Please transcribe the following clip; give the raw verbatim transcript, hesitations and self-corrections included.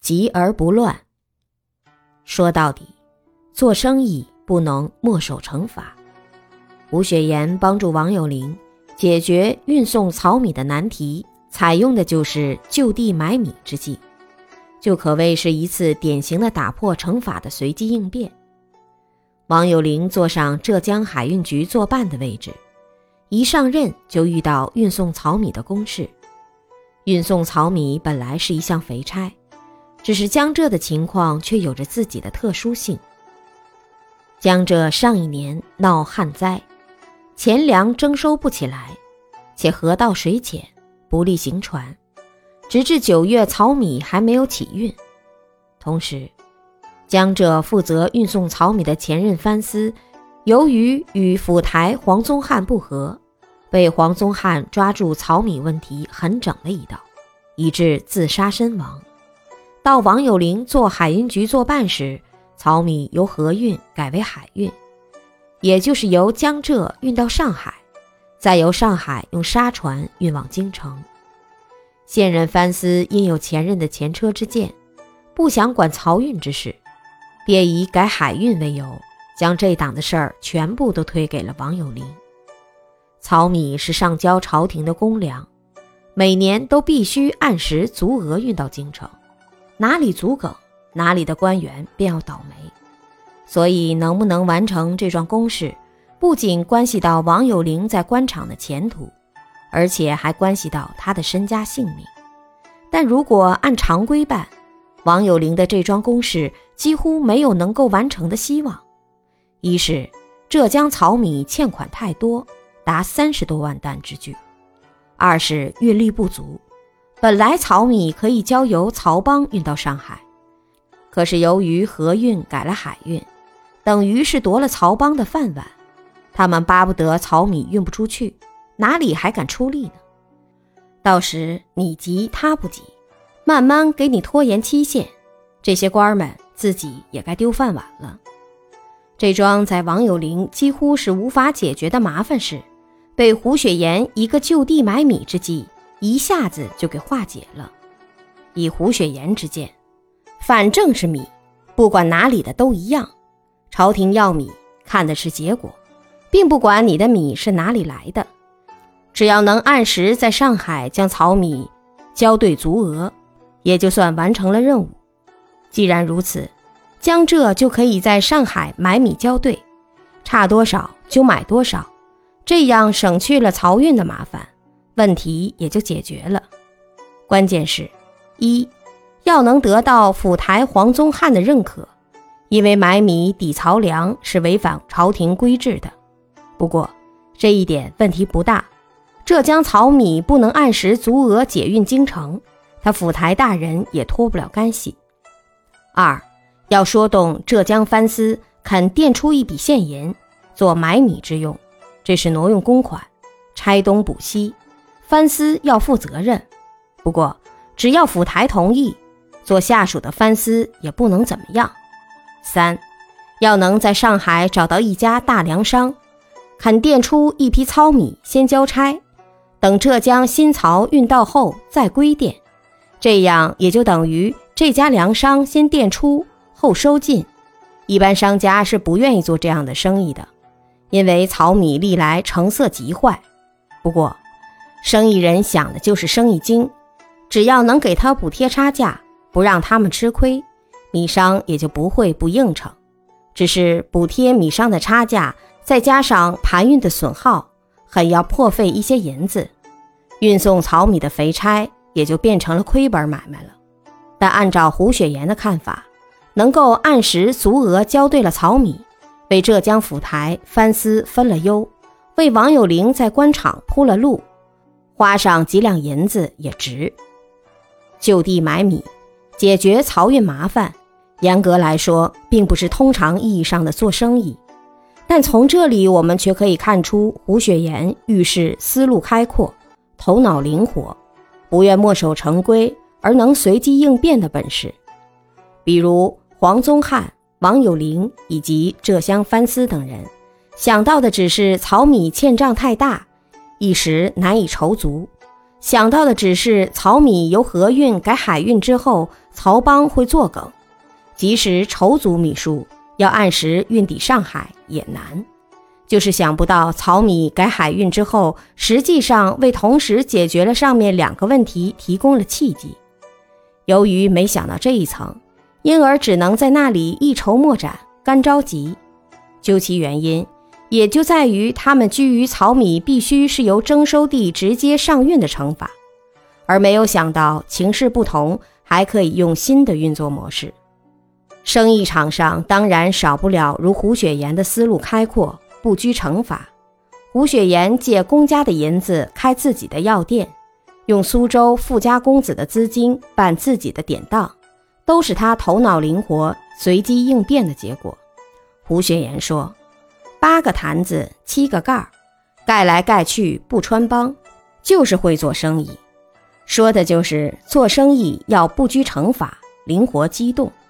急而不乱。说到底，做生意不能墨守成法。胡雪岩帮助王有龄解决运送糙米的难题，采用的就是就地买米之计，就可谓是一次典型的打破成法的随机应变。王有龄坐上浙江海运局作办的位置，一上任就遇到运送糙米的公事。运送糙米本来是一项肥差，只是江浙的情况却有着自己的特殊性。江浙上一年闹旱灾，钱粮征收不起来，且河道水浅，不利行船，直至九月糙米还没有起运。同时，江浙负责运送糙米的前任藩司，由于与府台黄宗汉不和，被黄宗汉抓住糙米问题狠整了一刀，以致自杀身亡。到王有龄做海运局作办时，糙米由河运改为海运，也就是由江浙运到上海，再由上海用沙船运往京城。现任藩司因有前任的前车之鉴，不想管漕运之事，便以改海运为由，将这档的事儿全部都推给了王有龄。糙米是上交朝廷的公粮，每年都必须按时足额运到京城，哪里足梗，哪里的官员便要倒霉。所以能不能完成这桩公事，不仅关系到王有龄在官场的前途，而且还关系到他的身家性命。但如果按常规办，王有龄的这桩公事几乎没有能够完成的希望。一是浙江糙米欠款太多，达三十多万担之巨；二是运力不足，本来糙米可以交由漕帮运到上海，可是由于河运改了海运，等于是夺了漕帮的饭碗，他们巴不得糙米运不出去，哪里还敢出力呢？到时你急他不急，慢慢给你拖延期限，这些官们自己也该丢饭碗了。这桩在王有龄几乎是无法解决的麻烦事，被胡雪岩一个就地买米之计一下子就给化解了。以胡雪岩之见，反正是米，不管哪里的都一样，朝廷要米看的是结果，并不管你的米是哪里来的，只要能按时在上海将糙米交对足额，也就算完成了任务。既然如此，江浙就可以在上海买米交对，差多少就买多少，这样省去了漕运的麻烦，问题也就解决了。关键是一要能得到府台黄宗汉的认可，因为买米抵漕粮是违反朝廷规制的。不过这一点问题不大，浙江糙米不能按时足额解运京城，他府台大人也脱不了干系。二要说动浙江藩司肯垫出一笔现银做买米之用，这是挪用公款，拆东补西，藩司要负责任。不过只要府台同意，做下属的藩司也不能怎么样。三要能在上海找到一家大粮商，肯垫出一批糙米先交差，等浙江新漕运到后再归垫，这样也就等于这家粮商先垫出后收进。一般商家是不愿意做这样的生意的，因为糙米历来成色极坏。不过生意人想的就是生意经，只要能给他补贴差价，不让他们吃亏，米商也就不会不应承。只是补贴米商的差价，再加上盘运的损耗，很要破费一些银子，运送糙米的肥差也就变成了亏本买卖了。但按照胡雪岩的看法，能够按时足额交对了糙米，为浙江府台藩司分了忧，为王有龄在官场铺了路，花上几两银子也值。就地买米，解决漕运麻烦，严格来说并不是通常意义上的做生意，但从这里我们却可以看出胡雪岩遇事思路开阔，头脑灵活，不愿墨守成规而能随机应变的本事。比如黄宗汉、王有龄以及浙江藩司等人想到的只是糙米欠账太大，一时难以筹足， 想到的只是漕米由河运改海运之后，漕帮会作梗，即使筹足米数，要按时运抵上海也难。就是想不到漕米改海运之后，实际上为同时解决了上面两个问题提供了契机。由于没想到这一层，因而只能在那里一筹莫展，干着急。究其原因，也就在于他们居于漕米必须是由征收地直接上运的惩罚，而没有想到情势不同，还可以用新的运作模式。生意场上当然少不了如胡雪岩的思路开阔，不拘惩罚。胡雪岩借公家的银子开自己的药店，用苏州富家公子的资金办自己的典当，都是他头脑灵活、随机应变的结果。胡雪岩说，八个坛子七个盖儿，盖来盖去不穿帮，就是会做生意。说的就是做生意要不拘惩罚，灵活机动。